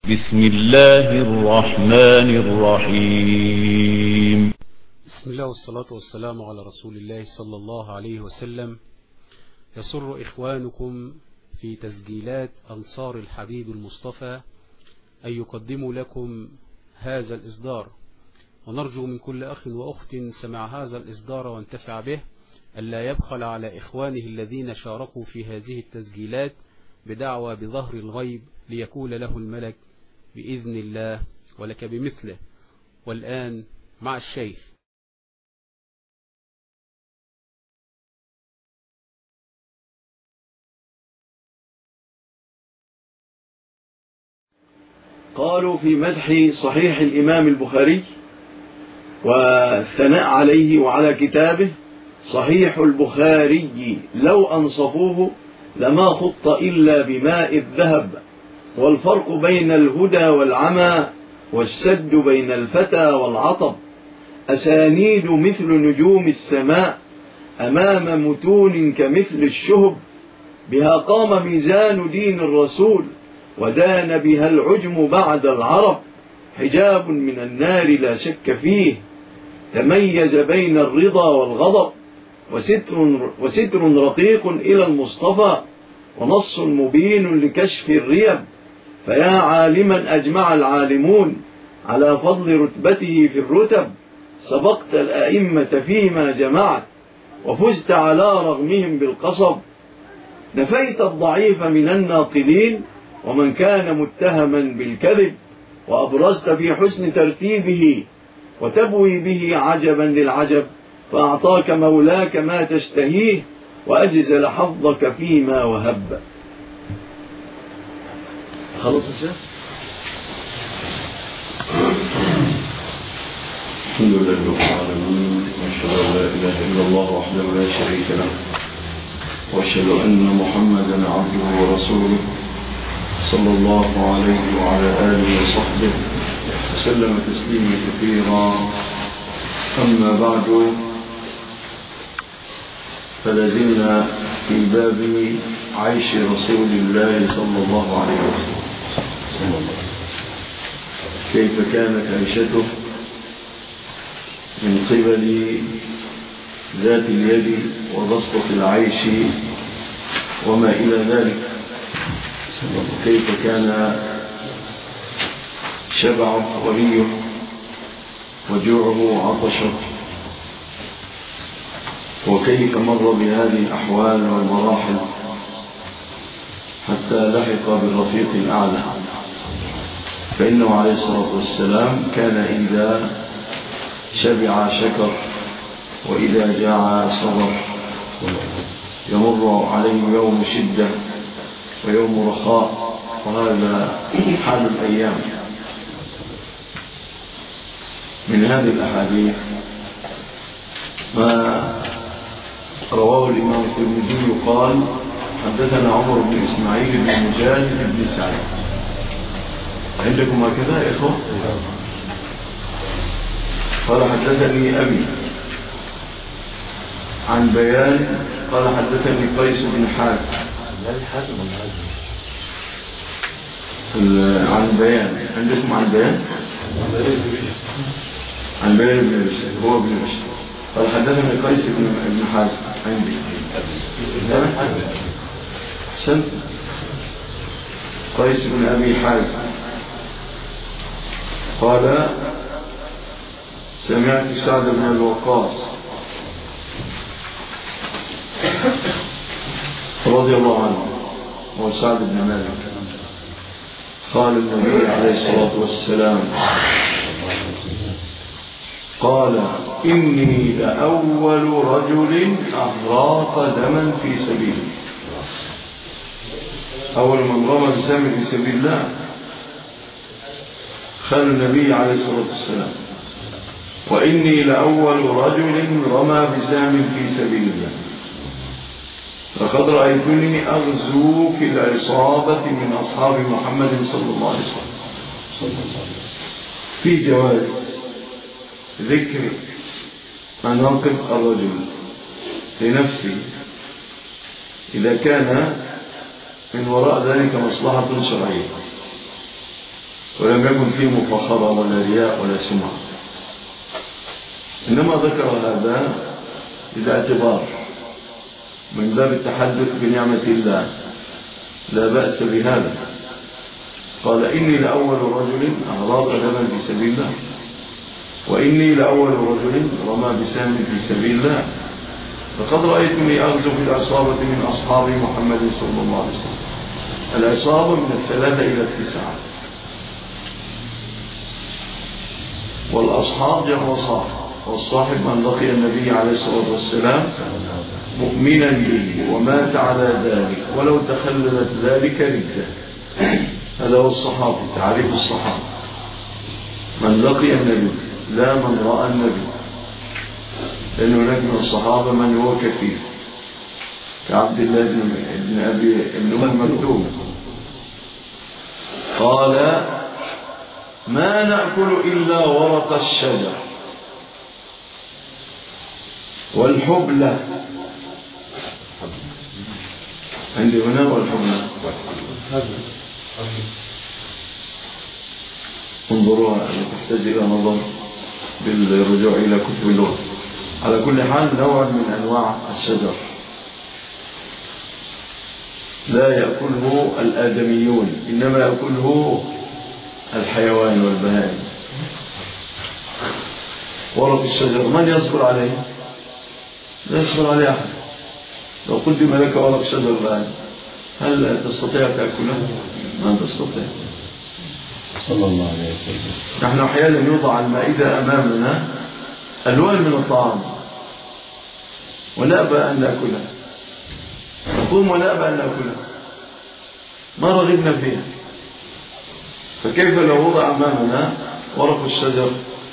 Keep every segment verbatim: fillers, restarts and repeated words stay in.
بسم الله الرحمن الرحيم. بسم الله والصلاة والسلام على رسول الله صلى الله عليه وسلم. يسر إخوانكم في تسجيلات أنصار الحبيب المصطفى أن يقدموا لكم هذا الإصدار، ونرجو من كل أخ وأخت سمع هذا الإصدار وانتفع به ألا يبخل على إخوانه الذين شاركوا في هذه التسجيلات بدعوى بظهر الغيب ليقول له الملك بإذن الله ولك بمثله. والآن مع الشيخ. قالوا في مدح صحيح الإمام البخاري والثناء عليه وعلى كتابه: صحيح البخاري لو أنصفوه لما خط إلا بماء الذهب، والفرق بين الهدى والعمى، والسد بين الفتى والعطب، أسانيد مثل نجوم السماء أمام متون كمثل الشهب، بها قام ميزان دين الرسول ودان بها العجم بعد العرب، حجاب من النار لا شك فيه تميز بين الرضا والغضب، وستر, وستر رقيق إلى المصطفى، ونص مبين لكشف الريب، فيا عالما أجمع العالمون على فضل رتبته في الرتب، سبقت الأئمة فيما جمعت وفزت على رغمهم بالقصب، نفيت الضعيف من الناقلين ومن كان متهما بالكذب، وأبرزت في حسن ترتيبه وتبوي به عجبا للعجب، فأعطاك مولاك ما تشتهيه وأجزل حظك فيما وهب. خلص يا شيخ؟ الحمد لله رب العالمين، واشهد ان لا اله الا الله وحده لا شريك له، واشهد ان محمدا عبده ورسوله صلى الله عليه وعلى اله وصحبه وسلم تسليما كثيرا. اما بعد، فلازلنا في باب عيش رسول الله صلى الله عليه وسلم، كيف كانت عيشته من قبل ذات اليد وبسطة العيش وما إلى ذلك، كيف كان شبعه وريه وجوعه وعطشه، وكيف مر بهذه الأحوال والمراحل حتى لحق بالرفيق الأعلى. فإنه عليه الصلاة والسلام كان إذا شبع شكر، وإذا جاع صبر، يمر عليه يوم شدة ويوم رخاء، وهذا حال الأيام. من هذه الأحاديث ما رواه الإمام الترمذي قال: حدثنا عمر بن إسماعيل بن مجاهد بن سعيد. عندكم هكذا يا إخوة؟ قال: حدثني أبي عن بيان قال: حدثني قيس بن حازم عن بيان. عندكم عن بيان؟ عن بيان بن بشر، هو بن بشر. قال: حدثني قيس بن حازم عندي حسن قيس بن أبي حازم قال: سمعت سعد بن الوقاص رضي الله عنه، هو سعد بن مالك، قال النبي عليه الصلاة والسلام: قال: إني لأول رجل أهراق دما في سبيله. أول من رمى بسهم في سبيل الله قال النبي عليه الصلاة والسلام: وإني لأول رجل رمى بسهم في سبيل الله، لقد رأيتني أغزو في العصابة من أصحاب محمد صلى الله عليه وسلم. في جواز ذكر مناقب الرجل لنفسه إذا كان من وراء ذلك مصلحة شرعية، ولم يكن فيه مفاخرة ولا رياء ولا سمعة، إنما ذكر هذا بالاعتبار من باب التحدث بنعمة الله، لا بأس بهذا. قال إني لأول رجل أهراض دما في سبيل الله، وإني لأول رجل رمى بسهم في سبيل الله، فقد رأيتني أغزو في العصابة من أصحاب محمد صلى الله عليه وسلم. العصابة من الثلاثة إلى التسعة، والأصحاب جمع صاحب، والصاحب من لقي النبي عليه الصلاة والسلام مؤمنا به ومات على ذلك ولو تخللت ذلك ردة. هذا هو الصحابي، تعريف الصحابة: من لقي النبي لا من رأى النبي، لأن هناك من الصحابة من هو كثير كعبد الله بن أبي بن أم مكتوم. قال: ما نأكل إلا ورق الشجر والحبلة. عندي هنا والحبلة، انظروها، تحتاج إلى نظر بالرجوع إلى كتب اللغة. على كل حال نوع من أنواع الشجر لا يأكله الآدميون، إنما يأكله الحيوان والبهائم. ورق الشجر من يصبر عليه؟ لا يصبر عليه أحد. لو قدم لك ورق شجر الآن هل تستطيع تأكله؟ ما تستطيع. صلى الله عليه وسلم. نحن أحيانا يوضع المائدة أمامنا ألوان من الطعام ونأبى أن نأكلها، نقوم ونأبى أن نأكلها، ما رغبنا فيها. فكيف لو وضع أمامنا ورق الشجر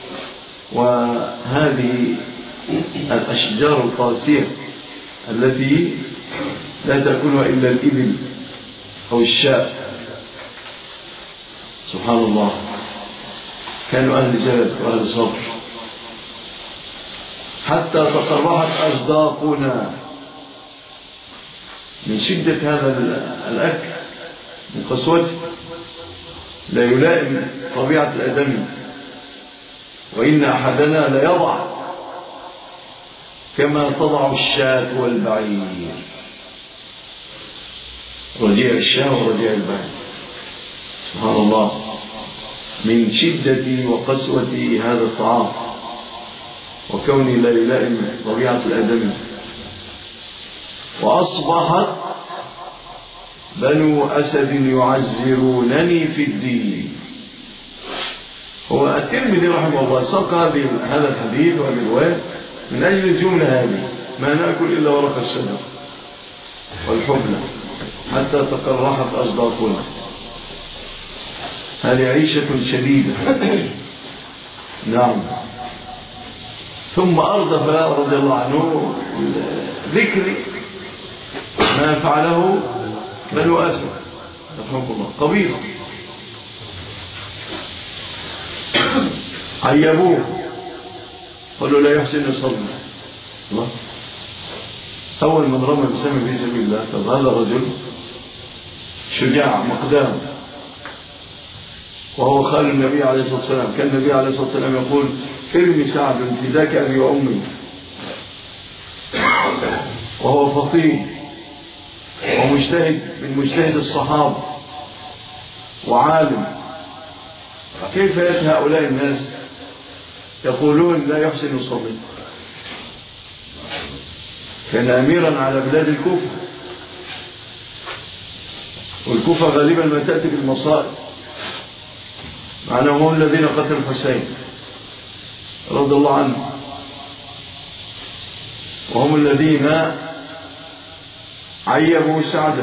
وهذه الأشجار القاسية التي لا تأكلها إلا الإبل أو الشاء؟ سبحان الله، كانوا أهل جلد وأهل صبر حتى تقرحت أصداقنا من شدة هذا الأكل، من قسوته، لا يلائم طبيعة الآدمي. وإن أحدنا ليضع كما تضع الشاة والبعير، رجيع الشاة ورجيع البعير. سبحان الله، من شدة وقسوة هذا الطعام وكوني لا يلائم طبيعة الآدمي. وأصبحت بنو أسد يعزرونني في الدين. هو الترمذي رحمه الله ساق هذا الحديث وهذه الرواية من أجل الجملة هذه: ما نأكل إلا ورق الشجر والحبلة حتى تقرحت أصداقنا. هذه عيشة شديدة. نعم. ثم أردف رضي الله عنه ذكر ما فعله بنو أسد رحمه الله، قبيلة عيبوه، قالوا لا يحسن يصلي. الله، أول من رمى بسهم في سبيل الله. طب هذا رجل شجاع مقدام، وهو خال النبي عليه الصلاة والسلام. كان النبي عليه الصلاة والسلام يقول: ارمي سعد فداك أبي وأمي. وهو فقيه ومجتهد من مجتهد الصحابة وعالم. كيف يأتي هؤلاء الناس يقولون لا يحسن يصلي؟ كان أميرا على بلاد الكوفة، والكوفة غالبا ما تأتي بالمصائب، معناهم هم الذين قتلوا الحسين رضي الله عنه، وهم الذين عيبوا سعدا،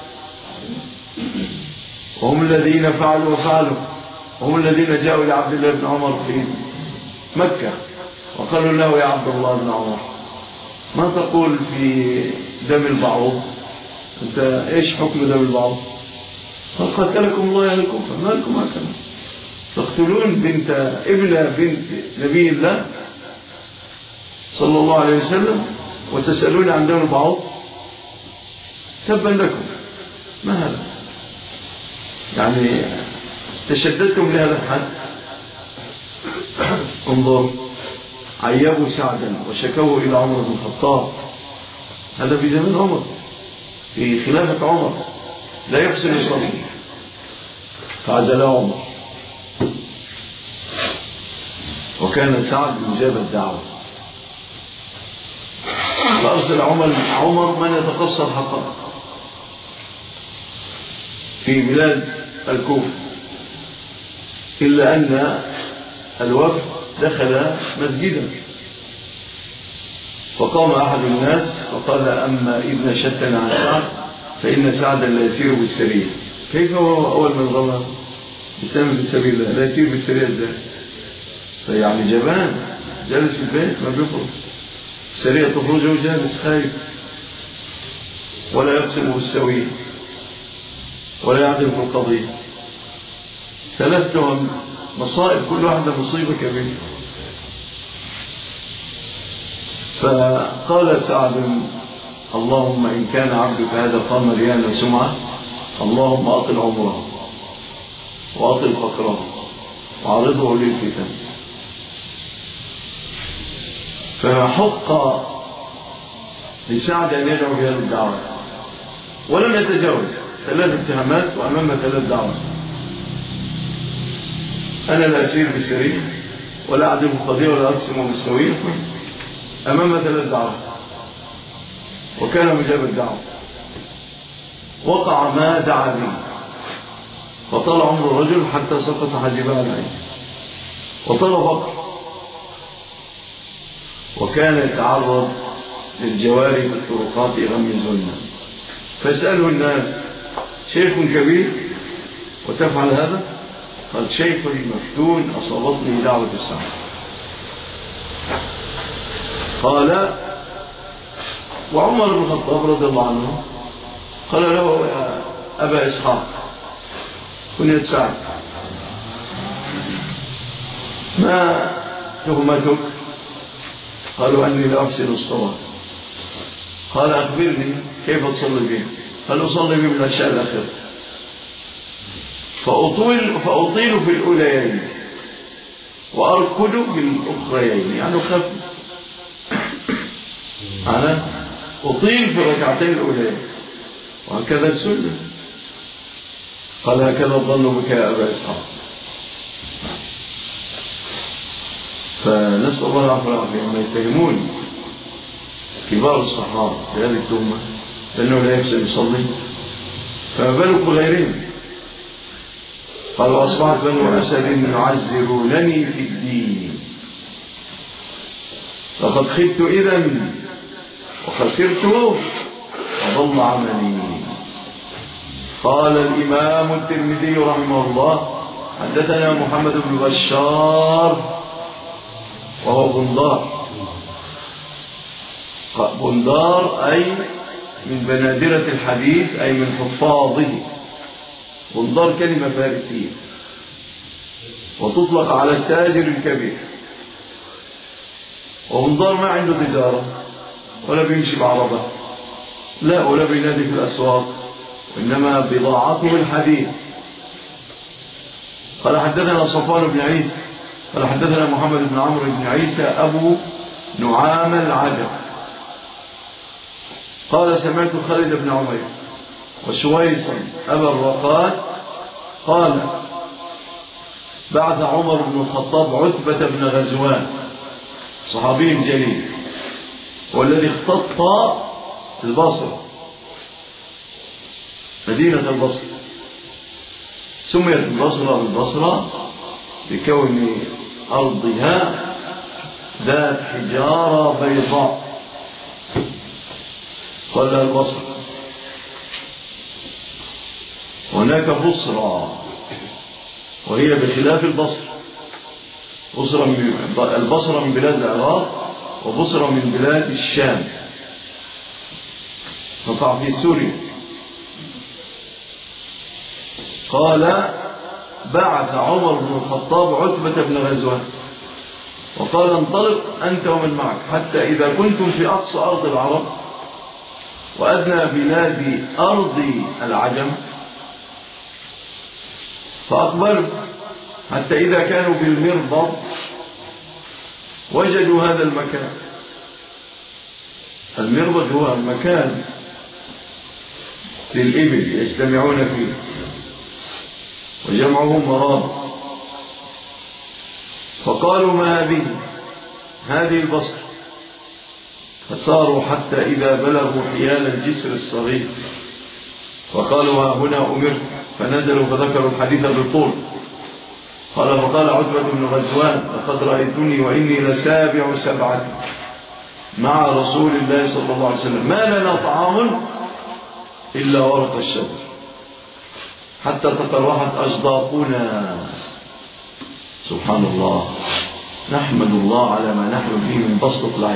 وهم الذين فعلوا وفعلوا، وهم الذين جاءوا لعبد الله بن عمر في مكة وقالوا له: يا عبد الله بن عمر، ما تقول في دم البعوض؟ أنت إيش حكم دم البعوض؟ قال: قتلكم الله يا الكوفة، ما لكم هكذا تقتلون بنت ابن بنت نبي الله صلى الله عليه وسلم وتسألون عن دم البعوض؟ تبا لكم. ما هذا؟ يعني تشددتم لهذا الحد. انظر، عيبوا سعدا وشكوه إلى عمر بن الخطاب، هذا في زمن عمر، في خلافة عمر، لا يحسن يصلي، فعزله عمر. وكان سعد مجاب الدعوة، فأرسل عمر عمر من يتقصر حقه في بلاد الكوفة، إلا أن الوفد دخل مسجدا، فقام أحد الناس وقال: أما إذن شتنا عن سعد فإن سعدا لا يسير بالسرية. كيف هو أول من غمر يستمر في سبيل الله لا يسير بالسرية ازاي؟ فيعني جبان جالس في البيت ما بيخرج، السرية تخرج وجالس خايف، ولا يقسم بالسوية ولا يعدل في القضية. ثلاث تهم، مصائب، كل واحدة مصيبة كبيرة. فقال سعد: اللهم إن كان عبدك هذا قام ريانا وسمعة، اللهم أطل عمره وأطل فقره وعرضه للفتن. فحق لسعد أن يدعو بهذه الدعوة، ولم يتجاوز ثلاث اتهامات وأمام ثلاث دعوات: أنا لا أسير بالسرية ولا أعدل القضية ولا أقسم بالسوية، أمام ثلاث دعوات، وكان مجاب الدعوة. وقع ما دعا به، فطال عمر الرجل حتى سقط حاجبها العين، وطال فقر، وكان يتعرض للجواري في الطرقات يغمزهن، فاسأله الناس: شيخ كبير وتفعل هذا؟ قال: شيخ مفتون أصابتني دعوة الساعة. قال: وعمر بن الخطاب رضي الله عنه قال له: يا أبا إسحاق، كنية سعد، ما تهمتك؟ قالوا: أني لا أحسن الصلاة. قال: أخبرني كيف تصلي به؟ قال: أصلي به من العشاء الأخير، فأطيل, فأطيل في الأوليين وأركض بالأخريين، يعني خف، أنا أطيل في الركعتين الأوليين، وهكذا السنة. قال: هكذا ظنوا بك يا أبا إسحاق. فنسأل الله العفو والعافية. ما يتهمون كبار الصحابة بهذه التهمة لأنه لا يحسن يصلي، فما بالك بغيرهم. قال: أصبحت بنو أسد يعزرونني في الدين، لقد خبت إذن وخسرت وضل عملي. قال الإمام الترمذي رحمه الله: حدثنا محمد بن بشار وهو بندار. بندار أي من بنادرة الحديث، أي من حفاظه. بندار كلمة فارسية وتطلق على التاجر الكبير. وبندار ما عنده تجارة ولا بيمشي بعربة، لا، ولا بينادي في الأسواق، وإنما بضاعته الحديث. قال: حدثنا صفوان بن عيسى قال: حدثنا محمد بن عمرو بن عيسى أبو نعام العجب قال: سمعت خالد بن عمير وشويصا أبا الرقاد قال: بعث عمر بن الخطاب عتبة بن غزوان، صحابي جليل، والذي اختط البصرة، مدينة البصرة. سميت البصرة بالبصرة بكون أرضها ذات حجارة بيضاء، قال لها البصرة. هناك بصرة وهي بخلاف البصرة. بصرة من البصرة من بلاد العراق، وبصرة من بلاد الشام، تقع في سوريا. قال: بعث عمر بن الخطاب عتبة بن غزوان وقال: انطلق أنت ومن معك حتى إذا كنتم في أقصى أرض العرب وأدنى بلاد أرض العجم فأقبلوا حتى إذا كانوا بالمربض وجدوا هذا المكان. المربض هو المكان للإبل يجتمعون فيه وجمعه مرابط. فقالوا ما هذه؟ هذه البصر. فساروا حتى إذا بلغوا حيال الجسر الصغير فقالوا ها هنا أمرت، فنزلوا فذكروا الحديث بالطول. قال فقال عتبة بن غزوان لقد رأيتني وإني لسابع سبعة مع رسول الله صلى الله عليه وسلم ما لنا طعام إلا ورق الشجر حتى تقرحت أصداقنا. سبحان الله، نحمد الله على ما نحن فيه من بسطة العيش.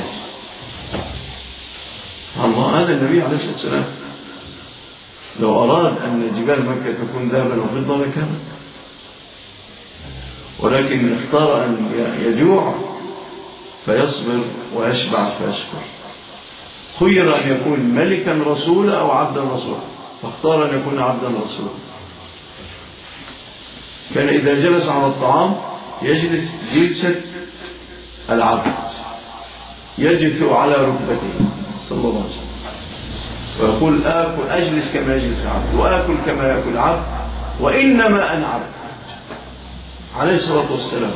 الله، هذا النبي عليه الصلاة والسلام لو أراد أن جبال مكة تكون ذهبا وفضة لكان، ولكن اختار أن يجوع فيصبر ويشبع فيشكر. خير أن يكون ملكا رسولا أو عبدا رسولا، فاختار أن يكون عبدا رسولا. كان إذا جلس على الطعام يجلس جلسة العبد، يجث على ركبته صلى الله عليه وسلم ويقول آكل أجلس كما يجلس عبد وآكل كما يأكل عبد وإنما أنا عبد عليه الصلاة والسلام.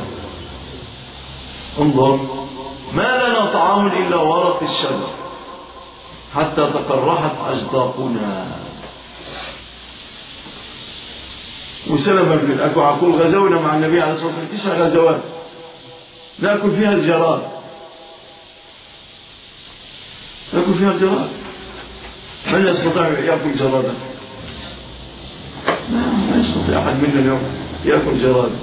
انظر، ما لنا طعام إلا ورق الشجر حتى تقرحت أصداقنا. وسلم بن الأكوع يقول غزونا مع النبي عليه الصلاة والسلام تسع غزوات نأكل فيها الجراد، نأكل فيها الجراد. من يستطيع يأكل جرادا؟ ما يستطيع أحد منا اليوم يأكل جرادا.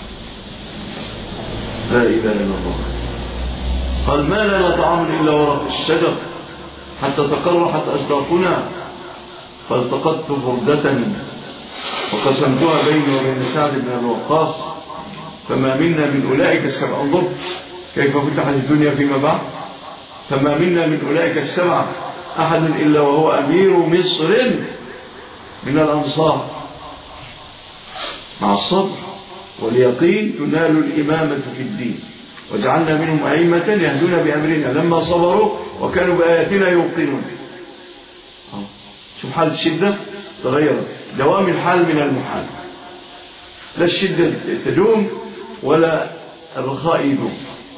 لا إله إلا الله. قال ما لنا طعام إلا ورق الشجر حتى تقرحت أصداقنا فالتقطت بردة وقسمتها بيني وبين سعد بن أبي وقاص فما منا من أولئك السبع. انظر كيف فتحت الدنيا فيما بعد. فما منا من أولئك السبع أحد إلا وهو أمير مصر من الأنصار. مع الصبر واليقين تنال الإمامة في الدين وجعلنا منهم أئمة يهدون بأمرنا لما صبروا وكانوا بآياتنا يوقنون. شوف حال الشدة تغيرت، دوام الحال من المحال. لا الشدة تدوم ولا الرخاء يدوم.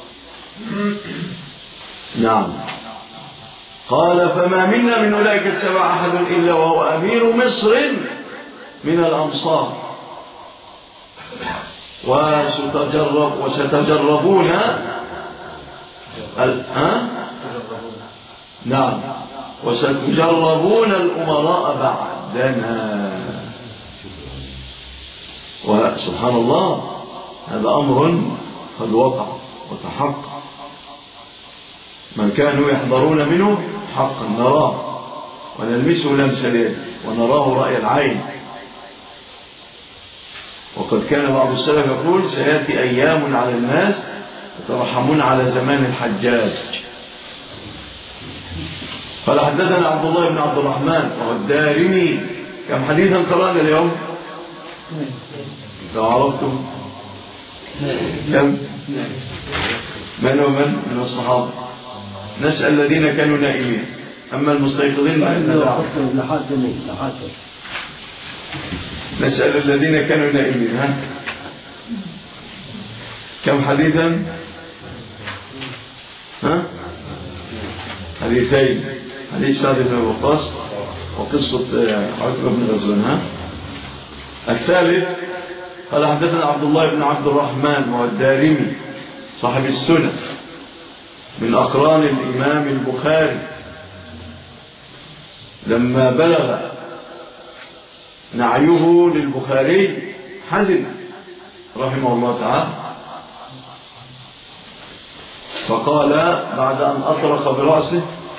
نعم. قال فما منا من أولئك السبع أحد إلا وهو أمير مصر من الأنصار وستجرب وستجربون ال... ها؟ نعم وستجربون الأمراء بعدنا. وسبحان الله هذا أمر قد وقع وتحقق. من كانوا يحضرون منه حقا نراه ونلمسه لمس اليد ونراه رأي العين. وقد كان بعض السلف يقول سيأتي أيام على الناس يترحمون على زمان الحجاج. قال حدثنا عبد الله بن عبد الرحمن والدارمي. كم حديثا قرأنا اليوم؟ لو عرفتم كم؟ من ومن من الصحابة؟ نسأل الذين كانوا نائمين، أما المستيقظين نسأل الذين كانوا نائمين. ها كم حديثا؟ ها حديثين، حديث سعد بن أبي وقاص وقصة عتبة بن غزوان. ها الثالث قال حدثنا عبد الله بن عبد الرحمن والدارمي صاحب السنة من أقران الإمام البخاري. لما بلغ نعيه للبخاري حزن رحمه الله تعالى فقال بعد أن أطرق برأسه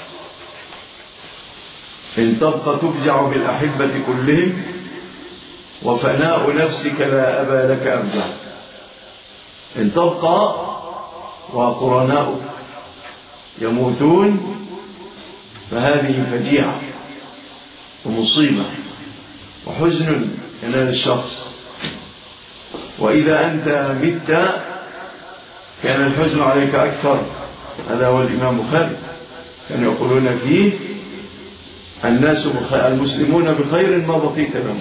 إن تبقى تفجع بالأحبة كلهم وفناء نفسك لا أبا لك أرجع. إن تبقى وقرناؤك يموتون فهذه فجيعة ومصيبة وحزن ينال الشخص. وإذا أنت مت كان الحزن عليك أكثر. هذا هو الإمام البخاري، كانوا يقولون فيه الناس بخير، المسلمون بخير ما بقيت لهم،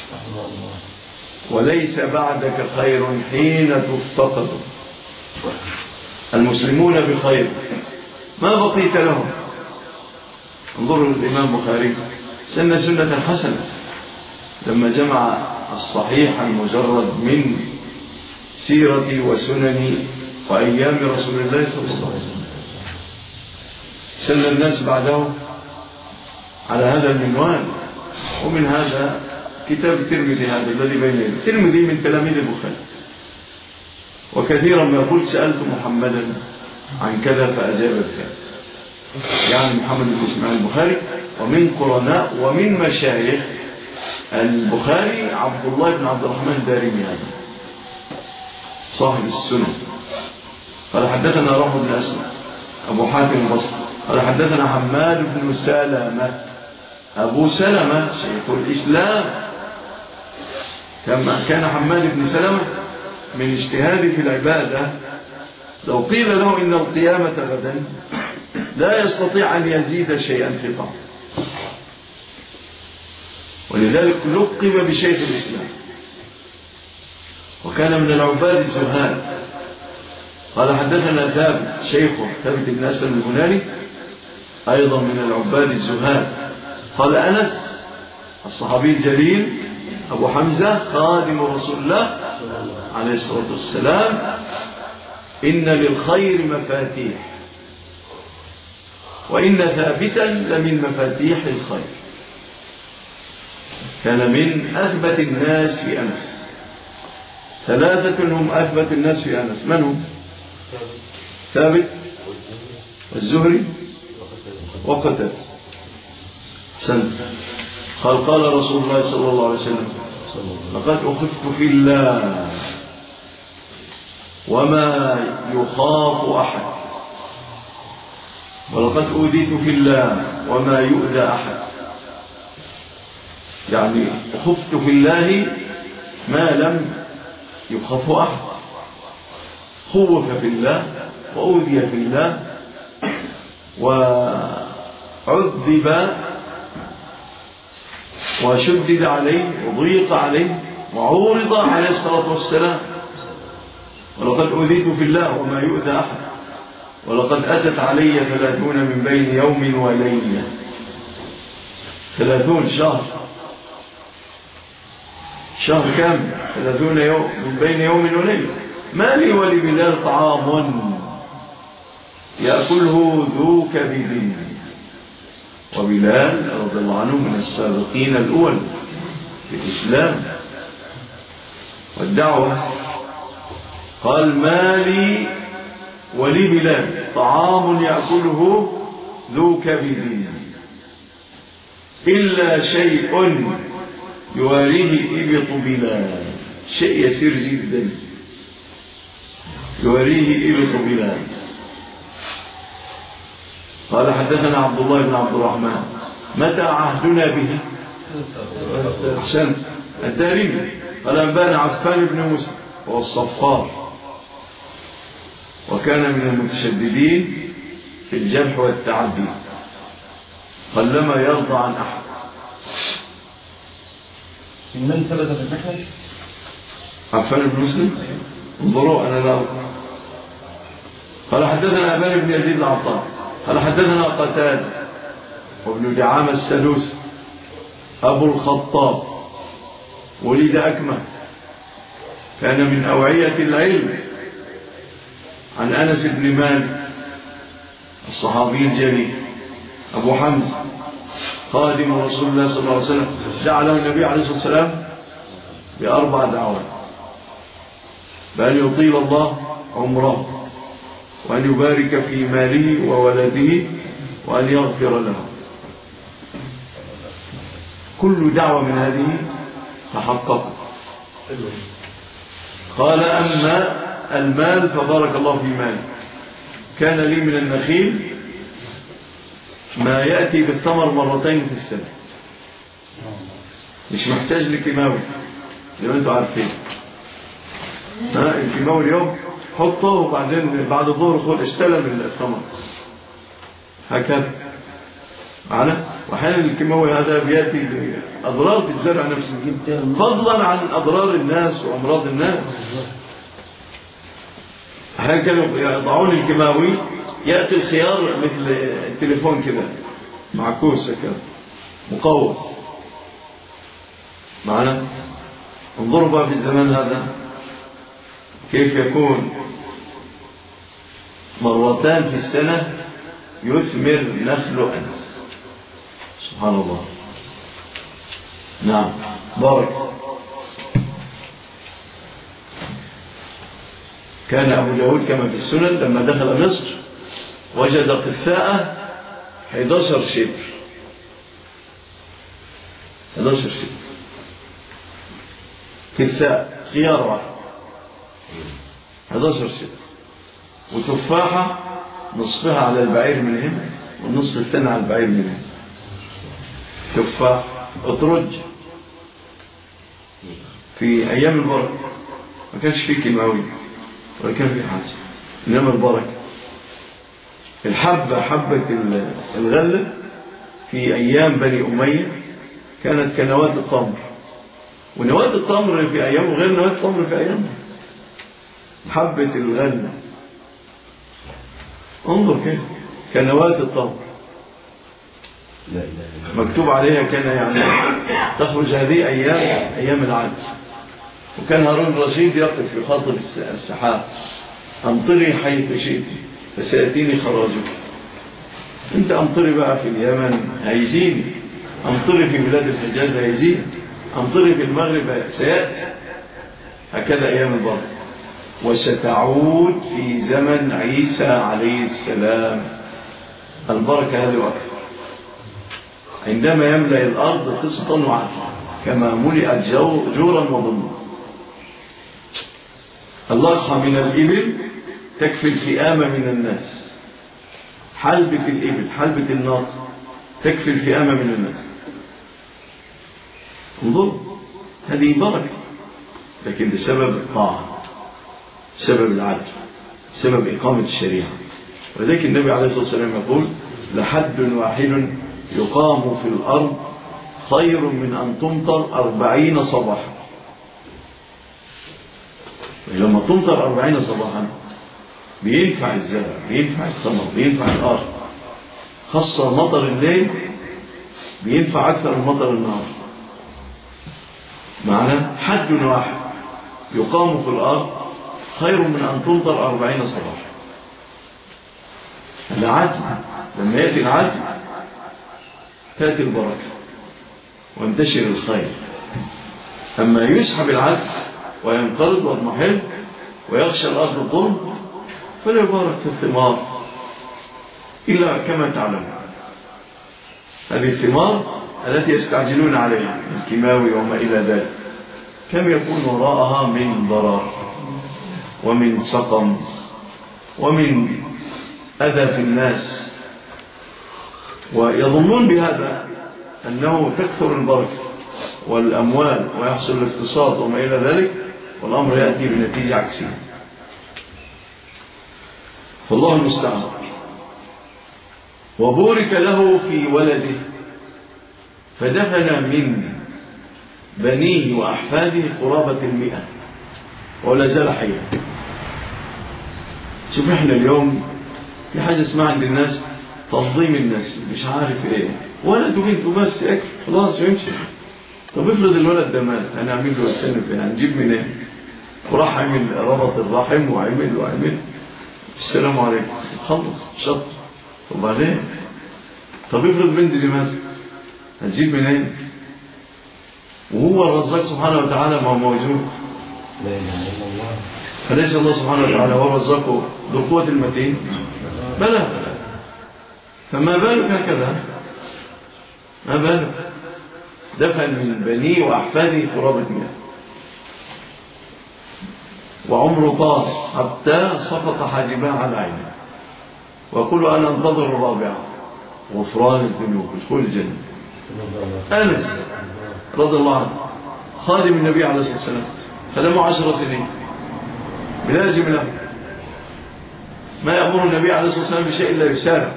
وليس بعدك خير حين تفتقد. المسلمون بخير ما بقيت لهم. انظروا الإمام البخاري سن سنة حسنة لما جمع الصحيح المجرد من سيرة وسنن وأيام رسول الله صلى الله عليه وسلم. سن الناس بعده على هذا المنوال. ومن هذا كتاب الترمذي هذا الذي بين يديه، الترمذي من تلاميذ البخاري، وكثيرا ما قلت سألت محمدا عن كذا فأجاب بكذا، يعني محمد بن إسماعيل البخاري. ومن قرناء ومن مشايخ البخاري عبد الله بن عبد الرحمن الدارمي هذا صاحب السنن. قال حدثنا روح بن أسلم أبو حاتم البصري قال حدثنا حماد بن سلمة أبو سلمة شيخ الإسلام. كما كان حماد بن سلمة من اجتهاده في العبادة، لو قيل له إن القيامة غدا لا يستطيع أن يزيد شيئا في طعام، ولذلك لقب بشيخ الإسلام. وكان من العباد الزهاد. قال حدثنا ثابت شيخه ثابت بن أسلم البناني أيضا من العباد الزهاد. قال أنس الصحابي الجليل أبو حمزة خادم رسول الله عليه الصلاة والسلام إن للخير مفاتيح وإن ثابتا لمن مفاتيح الخير. كان من أثبت الناس في أنس. ثلاثة هم أثبت الناس في أنس. من هم؟ ثابت والزهري وقتادة. سنة. قال قال رسول الله صلى الله عليه وسلم لقد أخفت في الله وما يخاف أحد، ولقد أوذيت في الله وما يؤذى أحد. يعني أخفت في الله ما لم يخاف أحد، خوف في الله وأوذي في الله وعذب وشدد عليه وضيق عليه وعورض عليه الصلاة والسلام. ولقد أوذيت في الله وما يؤذى أحد، ولقد أتت علي ثلاثون من بين يوم وليلة. ثلاثون شهر، شهر كامل، ثلاثون يوم من بين يوم وليلة. ما لي ولبلال طعام يأكله ذو كبد. وبلال رضي الله عنه من السابقين الأول في الإسلام والدعوة. قال ما لي ولبلال طعام يأكله ذو كبد إلا شيء يواريه إبط بلال. شيء يسير جدا يواريه إبط بلال. قال حدثنا عبد الله بن عبد الرحمن متى عهدنا به؟ أحسن الدارمي. قال أنبانا عفان بن موسى وهو الصفار، وكان من المتشددين في الجرح والتعدي، قلما يرضى عن أحد. من ثبت في المحنش؟ عفان بن مسلم. انظروا أنا لا. قال حدثنا أبان بن يزيد العطار قال حدثنا قتادة وابن دعامة السدوسي أبو الخطاب ولد أكمة، كان من أوعية العلم، عن أنس بن مالك الصحابي الجليل أبو حمزة خادم رسول الله صلى الله عليه وسلم. دعا له النبي عليه الصلاة والسلام بأربع دعوات: بأن يطيل الله عمره، وأن يبارك في ماله وولده، وأن يغفر له. كل دعوة من هذه تحقق. قال أما المال فبارك الله في ماله، كان لي من النخيل ما يأتي بالثمر مرتين في السنة، مش محتاج لكيماوي زي ما انتم عارفين. ها الكيماوي اليوم حطه وبعدين بعد الظهر خد استلم الثمر هكذا معنا. وأحيانا الكيماوي هذا بيأتي بأضرار في الزرع نفسه فضلا عن أضرار الناس وأمراض الناس. أحيانا كانوا يضعون الكيماوي يأتي الخيار مثل التليفون كده معكوس كده مقوس معنا. انظروا بقى في الزمان هذا كيف يكون مرتان في السنة يثمر نخل أنس. سبحان الله. نعم بارك. كان أبو داود كما في السنن لما دخل مصر وجد قثاءة أحد عشر شبر أحد عشر شبر قثاء خيار واحد أحد عشر شبر وتفاحة نصفها على البعير من هنا والنصف الثاني على البعير من هنا. تفاح أترج في أيام البركة ما كانش فيه كيماوي ولا كان فيه حاجة إنما البركة. الحبة حبة الغلة في أيام بني أمية كانت كنوات التمر ونوات التمر في أيام غير نوات التمر في أيام. حبة الغلة انظر كيف كنوات التمر مكتوب عليها كان يعني تخرج هذه أيام أيام العد. وكان هارون الرشيد يقف يخاطب السحاب أمطري حيث شئت فسيأتيني خراجك. أنت أمطري بقى في اليمن هيجيني، أمطري في بلاد الحجاز هيجيني، أمطري في المغرب سيأتي. هكذا أيام البركة. وستعود في زمن عيسى عليه السلام البركة هذه أكثر عندما يملأ الأرض قسطا وعدلا كما ملئت جورا وظلما. اللقحة من الإبل تكفي الفئامة من الناس. حلبة الإبل حلبة الناقة تكفي الفئامة من الناس. انظر هذه بركة لكن بسبب الطاعة سبب العدل سبب إقامة الشريعة. ولذلك النبي عليه الصلاة والسلام يقول لحد واحد يقام في الأرض خير من أن تمطر أربعين صباحا. لما تمطر أربعين صباحا بينفع الزرع بينفع الثمر بينفع الأرض. خاصة مطر الليل بينفع أكثر من مطر النهار. معنى حد واحد يقام في الأرض خير من أن تمطر أربعين صباحا. العدل لما يأتي العدل تأتي البركة وانتشر الخير. أما يسحب العدل وينقرض ويضمحل ويخشى الأرض الظلم فلا يبارك في الثمار إلا كما تعلم. هذه الثمار التي يستعجلون عليها الكيماوي وما إلى ذلك كم يكون وراءها من ضرر ومن سقم ومن أذى في الناس. ويظنون بهذا أنه تكثر البركة والأموال ويحصل الاقتصاد وما إلى ذلك والأمر يأتي بنتيجة عكسية. فالله المستعان. وبورك له في ولده فدفن من بنيه وأحفاده قرابة المئة ولا زال حيا. شوف احنا اليوم في حاجة اسمها عند الناس تنظيم الناس مش عارف ايه ولد وبنت بس يكفي خلاص يمشي. طب افرض الولد ده مات هنعمل له الثاني فين هنجيب منين؟ إيه؟ وراح عمل ربط الرحم وعمل وعمل السلام عليكم خلص شط. وبعدين طب افرض بنت اللي مات هنجيب منين؟ إيه؟ وهو الرزاق سبحانه وتعالى ما هو موجود. لا اله الا الله. فليس الله سبحانه وتعالى هو الرزاق ذو القوة المتين؟ بلى. فما بالك هكذا؟ ما بالك؟ دفن من بنيه وأحفاده قرابة مئة وعمره طال حتى سقط حاجبها على عينه ويقول أنا انتظر الرابعة غفران الذنوب دخول الجنة. أنس رضي الله عنه خادم النبي عليه الصلاة والسلام خدمه عشر سنين بلازم له. ما يأمر النبي عليه الصلاة والسلام بشيء إلا يسارع،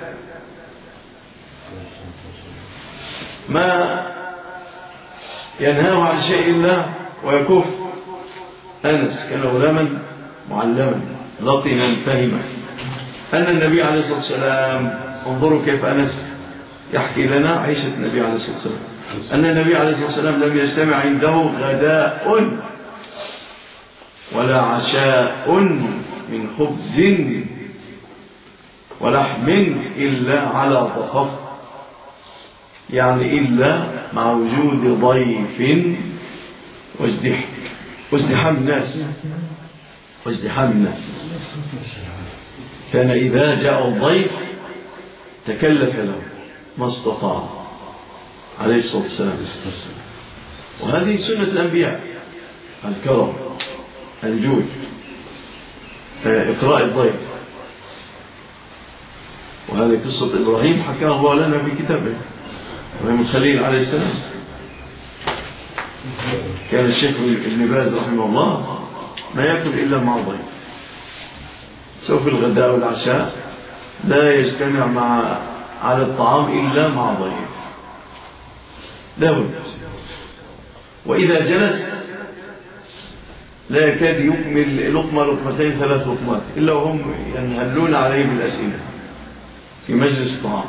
ما ينهاه عن شيء إلا ويكف. أنس كان غلاما معلما لطنا فهما أن النبي عليه الصلاة والسلام، انظروا كيف أنس يحكي لنا عيشة النبي عليه الصلاة والسلام، أن النبي عليه الصلاة والسلام لم يجتمع عنده غداء ولا عشاء من خبز ولحم إلا على ضخف، يعني إلا مع وجود ضيف وازدحام وازدحام الناس وازدحام الناس كان إذا جاء الضيف تكلف له ما استطاع عليه الصلاة والسلام. وهذه سنة الأنبياء، الكرم، الجود، إقراء الضيف. وهذه قصة إبراهيم حكاها الله لنا في كتابه، إبراهيم الخليل عليه السلام. كان الشيخ ابن باز رحمه الله ما يأكل إلا مع الضيف، سوف الغداء والعشاء لا يجتمع مع على الطعام إلا مع ضيف، لا بد. وإذا جلس لا يكاد يكمل لقمة لقمتين ثلاث لقمات إلا وهم ينهلون عليه بالأسئلة في مجلس الطعام.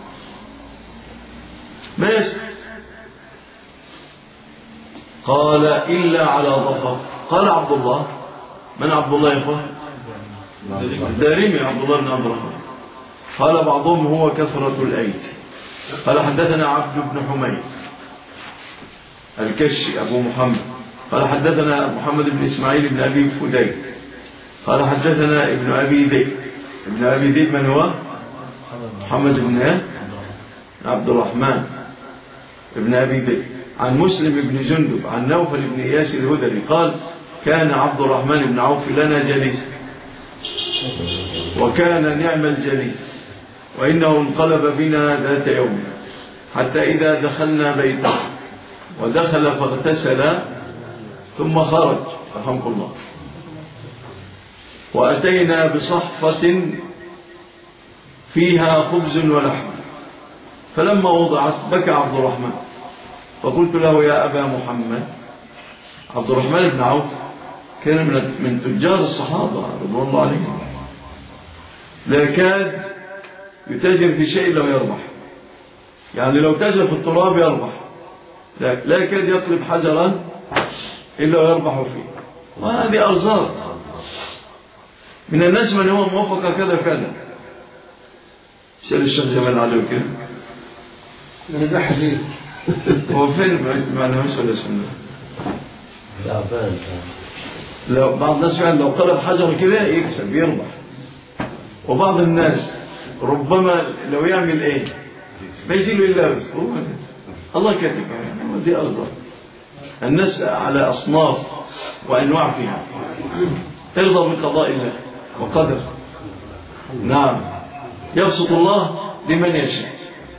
ما يسمع قال إلا على ضفر. قال عبد الله، من عبد الله يا إخوان؟ الدارمي عبد الله بن عبد الرحمن. قال بعضهم هو كثرة الأيد. قال حدثنا عبد بن حميد الكشي أبو محمد قال حدثنا محمد بن إسماعيل بن أبي فديك قال حدثنا ابن أبي ذئب. ابن أبي ذئب من هو؟ محمد بن عبد الرحمن ابن أبي ذئب عن مسلم بن جندب عن نوفل بن إياس الهدري قال كان عبد الرحمن بن عوف لنا جليس وكان نعم الجليس، وإنه انقلب بنا ذات يوم حتى إذا دخلنا بيته ودخل فاغتسل ثم خرج رحمه الله، وأتينا بصحفة فيها خبز ولحم، فلما وضعت بكى عبد الرحمن، فقلت له يا أبا محمد. عبد الرحمن بن عوف كان من تجار الصحابة رضوان الله عليهم، لا يكاد يتاجر في شيء لو يربح، يعني لو تاجر في التراب يربح، لا يكاد يطلب حجرا إلا ويربح فيه. وهذه أرزاق. من الناس من هو موفق كذا كذا. سأل الشيخ جمال علي كده أنا ده حديث هو فين ما نهمش ولا سنة؟ لا بان لو بعض الناس فعلا لو طلب حجر كده يكسب يربح، وبعض الناس ربما لو يعمل ايه ما يجي له الا رزقه. الله كاتب يعني دي أرزاق. الناس على أصناف وأنواع فيها. ارضى بقضاء الله وقدر. نعم يبسط الله لمن يشاء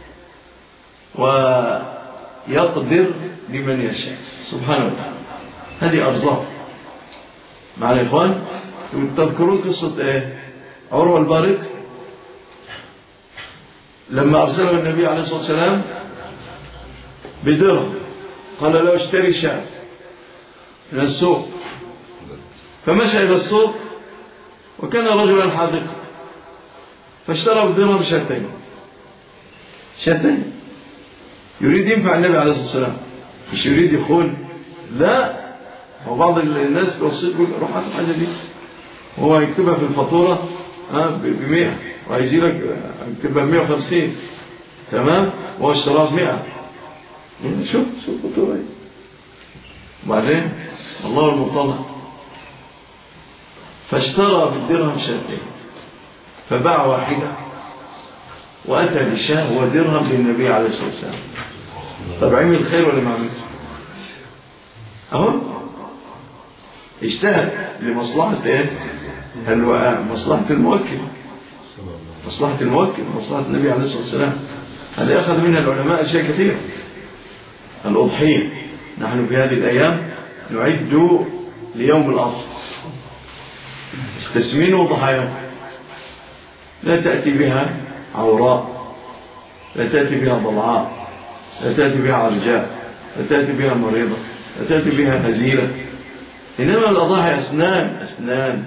ويقدر لمن يشاء سبحانه وتعالى. هذه أرزاق. مع الإخوان تذكرون قصة ايه عروة البارق لما أرسله النبي عليه الصلاة والسلام بدرهم، قال له اشتري شاة من السوق، فمشى إلى السوق وكان رجلا حاذقا فاشترى بدرهم شاتين شاتين يريد ينفع النبي عليه الصلاة والسلام، مش يريد يخون. لا، وبعض الناس توصيك يقول روح هات الحاجة دي وهو يكتبها في الفاتورة بمئة وهيجي لك يكتبها بمئة وخمسين، تمام، وهو اشتراها بمئة. شوف شوف الفاتورة ايه. وبعدين الله المطلع فاشترى بالدرهم شاتين فباع واحدة وأتى بشاه ودرهم للنبي عليه الصلاة والسلام. طب عمل خير ولا ما عملش؟ أهو اجتهد لمصلحة ايه؟ مصلحة الموكل، مصلحة الموكل، مصلحة النبي عليه الصلاة والسلام. هذا أخذ منها العلماء أشياء كثيرة. الأضحية نحن في هذه الأيام نعد ليوم الأضحى، استثمنوا ضحاياكم، لا تأتي بها عوراء، لا تأتي بها ضلعاء، لا تأتي بها عرجاء، لا تأتي بها مريضة، لا تأتي بها هزيلة، إنما الأضاحي أسنان أسنان.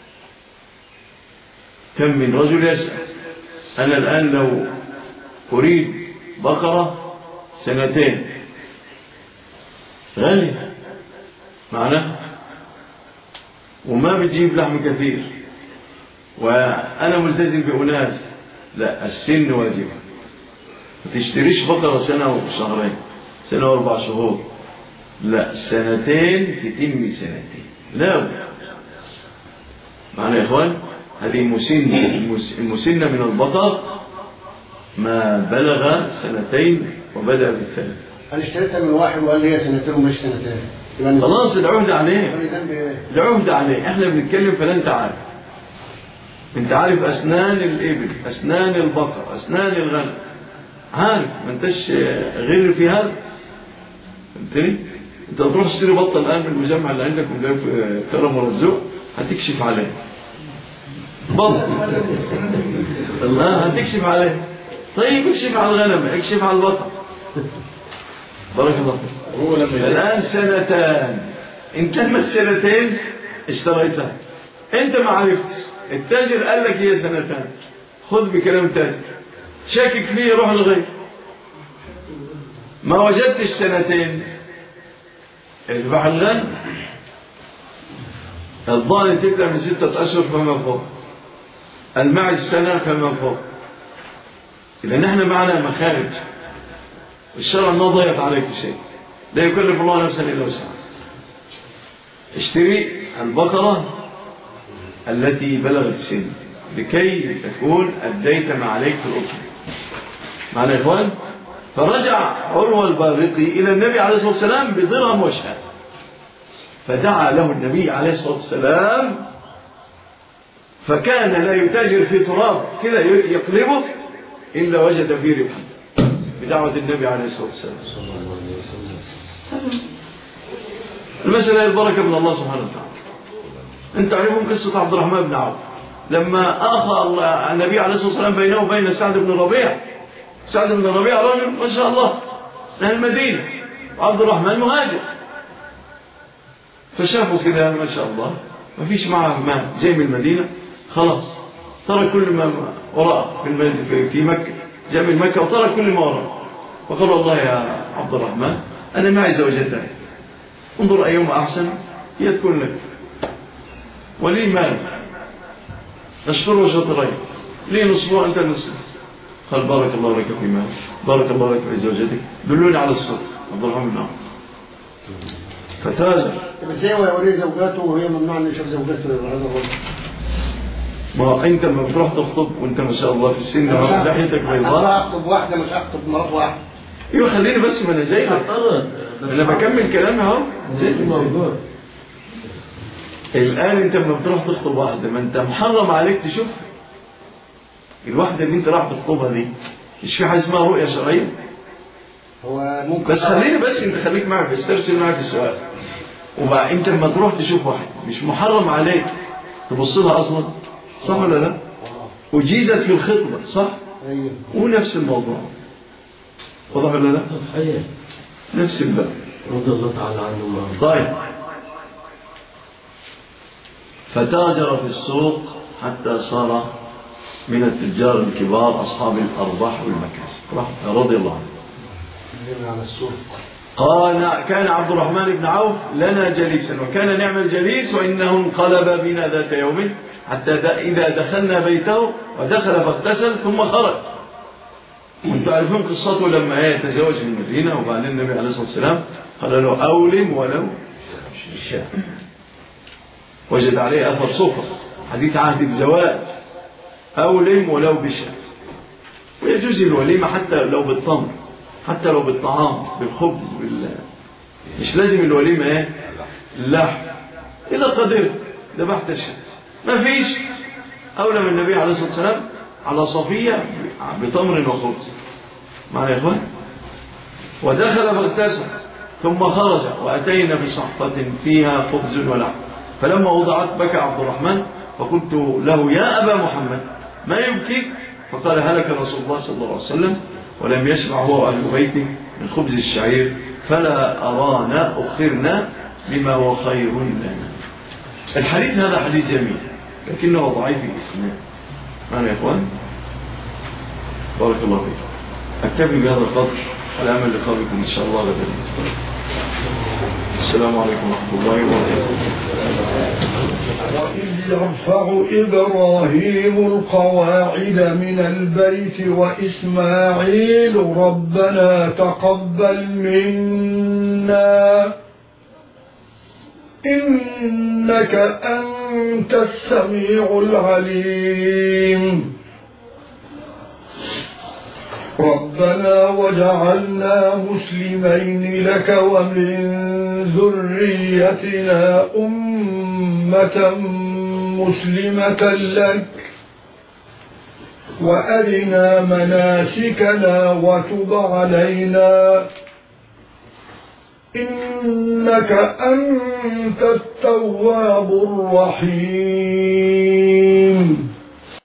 كم من رجل يسأل أنا الآن لو أريد بقرة سنتين غالية معناه وما بتجيب لحم كثير وأنا ملتزم بأناس، لا السن واجب، ما تشتريش بقرة سنة وشهرين، سنة واربع شهور، لا سنتين تتم سنتين، لا معنى يا إخوان هذه مسن المسنة من البقر ما بلغ سنتين وبدأ بالثالث. أنا اشتريتها من واحد وقال لي هي سنتين ومش سنتين، خلاص العهد عليه، العهد عليه. احنا بنتكلم فلا انت عارف، انت عارف أسنان الإبل، أسنان البقر، أسنان الغنم، عارف، ما انتش غير في هذا. فهمتني؟ انت تروح تشتري بطة الآن من المجمع اللي عندك من جاي في كرم ورزوق هتكشف عليه بطة الله هتكشف عليه. طيب اكشف على الغنم، اكشف على البطة، بارك الله فيك. الآن سنتان، انت لما سنتين اشتريتها انت ما عرفتش، التاجر قال لك هي سنتان، خذ بكلام التاجر، شاكك فيه روح لغير، ما وجدتش سنتين اذبح الغنم. الضان تبدأ من ستة أشهر فما فوق، المعز سنة فما فوق. إذا نحن معنا مخارج، الشرع ما ضيق عليك شيء، لا يكلف الله نفسا إلا وسعها. اشتري البقرة التي بلغت السن لكي تكون أديت ما عليك في الأطفال. معنا يا إخوان؟ فرجع عروة البارقي إلى النبي عليه الصلاة والسلام بدرهم وشهاد، فدعا له النبي عليه الصلاة والسلام، فكان لا يتاجر في تراب كذا يقلبه إلا وجد فيه ربحا بدعوة النبي عليه الصلاة والسلام. المسألة البركة من الله سبحانه وتعالى. أنت تعرفون قصة عبد الرحمن بن عوف لما آخى النبي عليه الصلاة والسلام بينه وبين سعد بن ربيع. سعد بن ربيع رجل ما شاء الله من المدينة، وعبد الرحمن مهاجر، فشافوا كذا ما شاء الله ما فيش معه مال، جاي من المدينة خلاص ترك كل ما وراء في, في مكة، جاء من مكة وترك كل ما وراء، وقال الله يا عبد الرحمن أنا معي زوجتان، انظر أيهما أحسن هي تكون لك، ولي مال أشطر وشطرين، لي نصفه أنت نصف. قال بارك الله لك في مال، بارك الله لك في زوجتك، دلوني على الصدق. عبد الرحمن بن عوف فتاجر. بس هو يوري زوجاته وهي ممنوع انه يشوف زوجاته هذا الرجل. ما انت لما بتروح تخطب وانت ما شاء الله في السن لحيتك بيضاء، انا اخطب واحده مش اخطب مرات واحده. ايوه خليني بس، ما انا جاي لك، انا بكمل كلامي اهو. الان انت لما بتروح تخطب واحده ما انت محرم عليك تشوف الواحده اللي انت راح تخطبها دي، مش في حاجه اسمها رؤيه شرعيه؟ هو ممكن بس خليني بس انت خليك معي بس ترسل معك السؤال. وبقى انت لما تروح تشوف واحد مش محرم عليك تبص لها اصلا، صح ولا لا؟ وجيزت في الخطبه، صح؟ ايوه. ونفس الموضوع، واضح ولا لا؟ ايوه نفس الباب. رضي الله تعالى عنه. طيب فتاجر في السوق حتى صار من التجار الكبار أصحاب الأرباح والمكاسب رضي الله عنه. قال كان عبد الرحمن بن عوف لنا جليسا وكان نعم الجليس، وإنه انقلب بنا ذات يوم حتى إذا دخلنا بيته ودخل فاغتسل ثم خرج. وانتم عارفين قصته لما يتزوج في المدينة وبعدين النبي عليه الصلاة والسلام قال له أولم ولو شاء، وجد عليه أثر صفر، حديث عهد الزواج، أولم ولو بشاء. ويجوز الوليمة حتى لو بالتمر، حتى لو بالطعام، بالخبز، بال... مش لازم الوليمة ايه اللحم، إذا قدرت ذبحت الشيء ما فيش. أولم النبي عليه الصلاة والسلام على صفية بتمر وخبز. معنا يا إخوان؟ ودخل فاغتسل ثم خرج وأتينا بصحفة فيها خبز ولحم فلما وضعت بكى عبد الرحمن، فقلت له يا أبا محمد ما يبكيك؟ فقال هلك رسول الله صلى الله عليه وسلم ولم يشبع هو وأهل بيته من خبز الشعير، فلا أرانا أخرنا بما هو خير لنا. الحديث هذا حديث جميل لكنه ضعيف الإسناد. معنا يا إخوان؟ بارك الله فيك. أكتفي بهذا القدر على أمل لقائكم إن شاء الله غدا. السلام عليكم ورحمة الله وبركاته. وإذ يرفع إبراهيم القواعد من البيت وإسماعيل ربنا تقبل منا إنك أنت السميع العليم. ربنا وجعلنا مسلمين لك ومن ذريتنا أمة مسلمة لك وأرنا مناسكنا وتب علينا إنك أنت التواب الرحيم.